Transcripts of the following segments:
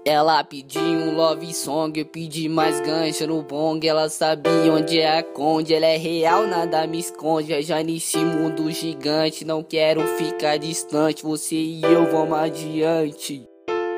Ela pediu um love song, eu pedi mais gancho no bong. Ela sabia onde é a Conde, ela é real, nada me esconde. Viajar nesse mundo gigante, não quero ficar distante. Você e eu vamos adiante.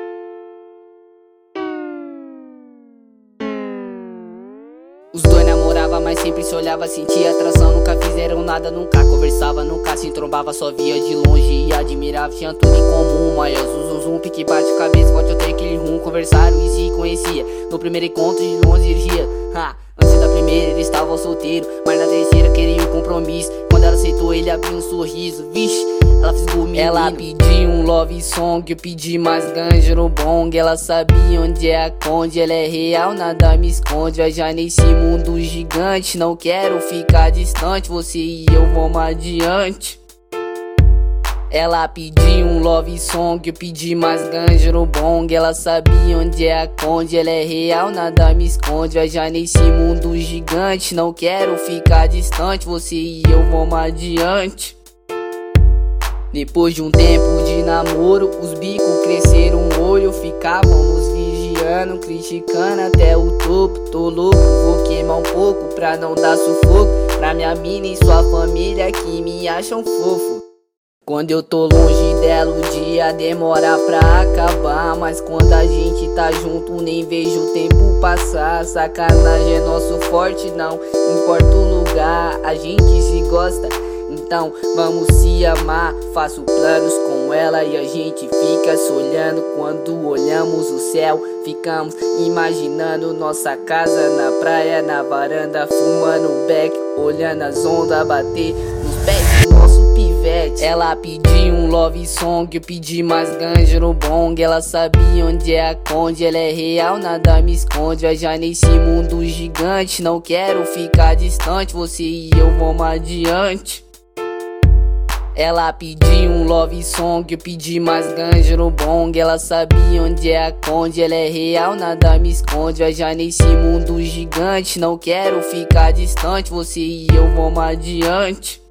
Os dois namoravam, mas sempre se olhava, sentia atração. Nunca fizeram nada, nunca conversava, nunca se trombava, só via de longe e admirava. Tinha tudo em comum, maior zum, pique bate cabeça, forte até aquele rum. Conversaram e se conhecia no primeiro encontro de longe dias. Antes da primeira ele estava solteiro, mas na terceira queria um compromisso. Quando ela aceitou ele abriu um sorriso, vixe, ela fisgou o menino. Ela pediu um love song, eu pedi mais ganja no bong. Ela sabia onde é a Conde, ela é real, nada me esconde. Viajar nesse mundo gigante, não quero ficar distante. Você e eu vamos adiante. Ela pediu um love song, eu pedi mais ganja no bong. Ela sabia onde é a Conde, ela é real, nada me esconde. Viajar nesse mundo gigante, não quero ficar distante. Você e eu vamos adiante. Depois de um tempo de namoro, os bicos cresceram um olho. Ficávamos vigiando, criticando até o topo. Tô louco, vou queimar um pouco pra não dar sufoco pra minha mina e sua família que me acham fofo. Quando eu tô longe dela o dia demora pra acabar, mas quando a gente tá junto nem vejo o tempo passar. Sacanagem é nosso forte, não importa o lugar, a gente se gosta, então vamos se amar. Faço planos com ela e a gente fica se olhando. Quando olhamos o céu, ficamos imaginando nossa casa na praia, na varanda, fumando um beck, olhando as ondas bater nos pés do nosso pivete. Ela pediu um love song, eu pedi mais ganja no bong. Ela sabia onde é a Conde, ela é real, nada me esconde. Viajar nesse mundo gigante, não quero ficar distante. Você e eu vamos adiante. Ela pediu um love song, eu pedi mais ganja no bong. Ela sabia onde é a Conde, ela é real, nada me esconde. Viajar nesse mundo gigante, não quero ficar distante. Você e eu vamos adiante.